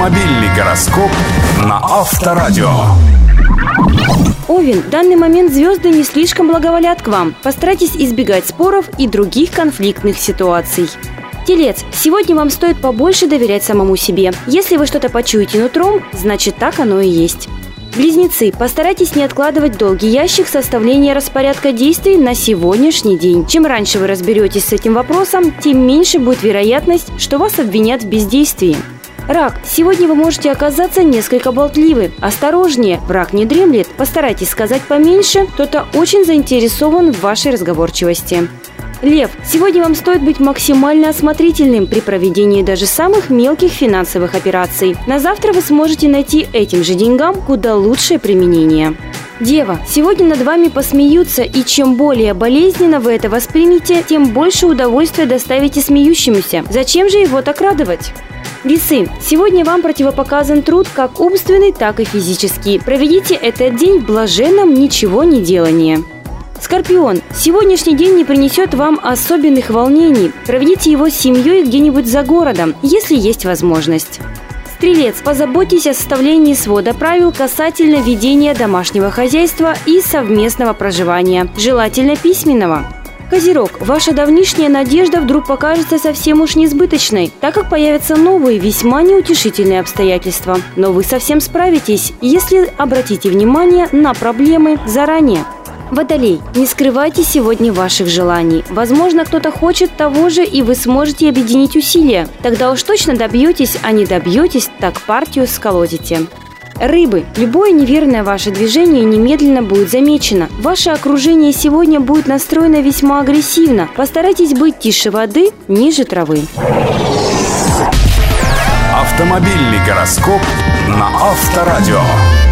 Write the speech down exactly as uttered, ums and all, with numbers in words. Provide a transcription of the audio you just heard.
Автомобильный гороскоп на Авторадио. Овен, в данный момент звезды не слишком благоволят к вам. Постарайтесь избегать споров и других конфликтных ситуаций. Телец, сегодня вам стоит побольше доверять самому себе. Если вы что-то почуете нутром, значит так оно и есть. Близнецы, постарайтесь не откладывать в долгий ящик составления распорядка действий на сегодняшний день. Чем раньше вы разберетесь с этим вопросом, тем меньше будет вероятность, что вас обвинят в бездействии. Рак, сегодня вы можете оказаться несколько болтливы. Осторожнее, враг не дремлет. Постарайтесь сказать поменьше, кто-то очень заинтересован в вашей разговорчивости. Лев, сегодня вам стоит быть максимально осмотрительным при проведении даже самых мелких финансовых операций. На завтра вы сможете найти этим же деньгам куда лучшее применение. Дева, сегодня над вами посмеются, и чем более болезненно вы это воспримете, тем больше удовольствия доставите смеющемуся. Зачем же его так радовать? Весы, сегодня вам противопоказан труд как умственный, так и физический. Проведите этот день в блаженном ничего не делании. Скорпион, сегодняшний день не принесет вам особенных волнений. Проведите его с семьей где-нибудь за городом, если есть возможность. Стрелец, позаботьтесь о составлении свода правил касательно ведения домашнего хозяйства и совместного проживания, желательно письменного. Козерог, ваша давнишняя надежда вдруг покажется совсем уж несбыточной, так как появятся новые, весьма неутешительные обстоятельства. Но вы совсем справитесь, если обратите внимание на проблемы заранее. Водолей, не скрывайте сегодня ваших желаний. Возможно, кто-то хочет того же, и вы сможете объединить усилия. Тогда уж точно добьетесь, а не добьетесь, так партию сколотите. Рыбы, любое неверное ваше движение немедленно будет замечено. Ваше окружение сегодня будет настроено весьма агрессивно. Постарайтесь быть тише воды, ниже травы. Автомобильный гороскоп на Авторадио.